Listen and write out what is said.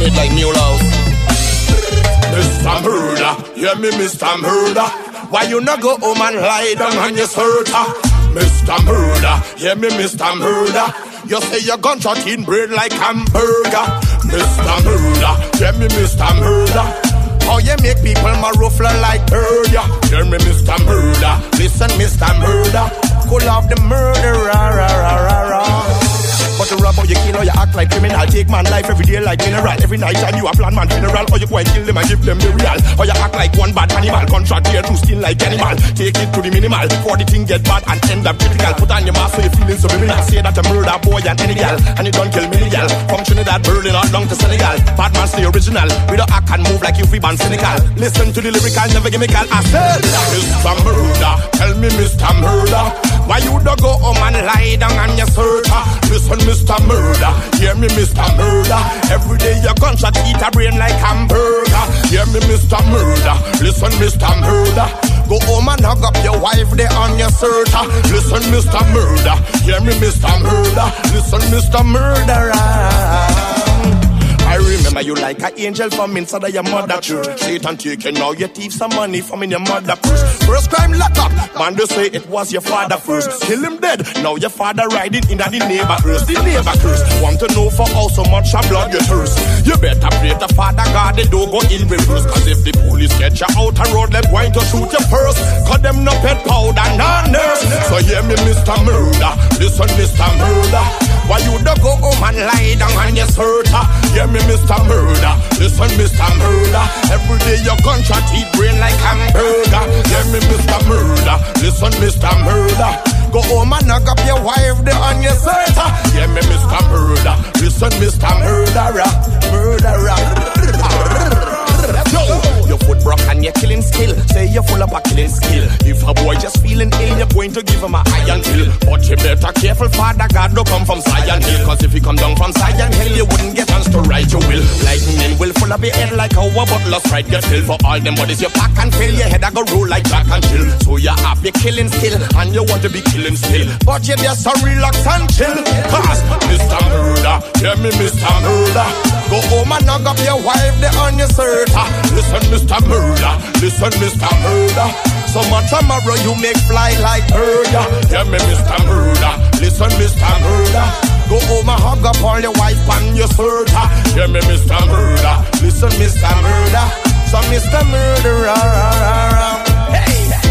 it like Mulos. Mr. Murder, hear me, Mr. Murder. Why you not go home and lie down on your surta? Mr. Murder, hear me, Mr. Murder. You say your gunshot in bread like hamburger. Mr. Murder, hear me, Mr. Murder. How you make people my ruffler like bird, yeah. Hear me, Mr. Murder. Listen, Mr. Murder. Cool off the murderer, But the robber you kill or you act like criminal. Take man life every day like mineral. Every night time you a plan man funeral. Or you go and kill them and give them the real. Or you act like one bad animal. Contract here to skin like animal. Take it to the minimal. Before the thing get bad and end up critical. Put on your mask so you feeling subliminal. Say that a murder boy and any gal. And you don't kill many gal. From Trinidad, Berlin or down to Senegal. Bad man stay original. We don't act and move like you free band cynical. Listen to the lyrical, never give me call. I said, Mr. Murder, tell me Mr. Murder. Why you don't go home and lie down on your surta? Listen, Mr. Murder, hear me, Mr. Murder. Every day your gunshot eat a brain like hamburger. Hear me, Mr. Murder. Listen, Mr. Murder. Go home and hug up your wife there on your surta. Listen, Mr. Murder. Hear me, Mr. Murder. Listen, Mr. Murderer. I remember you like an angel from inside of your mother church. Satan taking now your thief some money from in your mother purse. First crime lock up, man they say it was your father first. Kill him dead, now your father riding in the neighbor curse. The neighbor curse, want to know for how so much of blood you thirst. You better pray to Father God, they don't go in reverse. Cause if the police get you out a road, they're going to shoot your purse. Cause them no pet powder, no nurse. So hear me Mr. Murder, listen Mr. Murder. Why you don't go home and lie down on your surta? Hear me Mr. Murder, listen Mr. Murder. Every day your gunshot eat brain like hamburger. Hear me Mr. Murder, listen Mr. Murder. Go home and knock up your wife there on your surta. Hear me Mr. Murder, listen Mr. Murderer. Yo, your foot broke and you're killing skill. Say you're full of a killing skill. If a boy just feeling ill, you're going to give him a iron pill. But you better careful, Father God don't come from Zion Hill. Cause if he come down from Zion Hill, you wouldn't get chance to write your will. Lightning will full up your head like how a butler strike get filled. For all them bodies you pack and fill, your head I go roll like Jack and Jill. So you have your killing skill and you want to be killing still. But you just so relax and chill. Cause Mr. Murder, hear me Mr. Murder. Go home and knock up your wife there on your surta. Listen Mr. Murder, listen Mr. Murder. So much tomorrow you make fly like bird. Hear me Mr. Murder, listen Mr. Murder. Go home and hug up all your wife on your surta. Hear me Mr. Murder, listen Mr. Murder. So Mr. Murderer. Hey!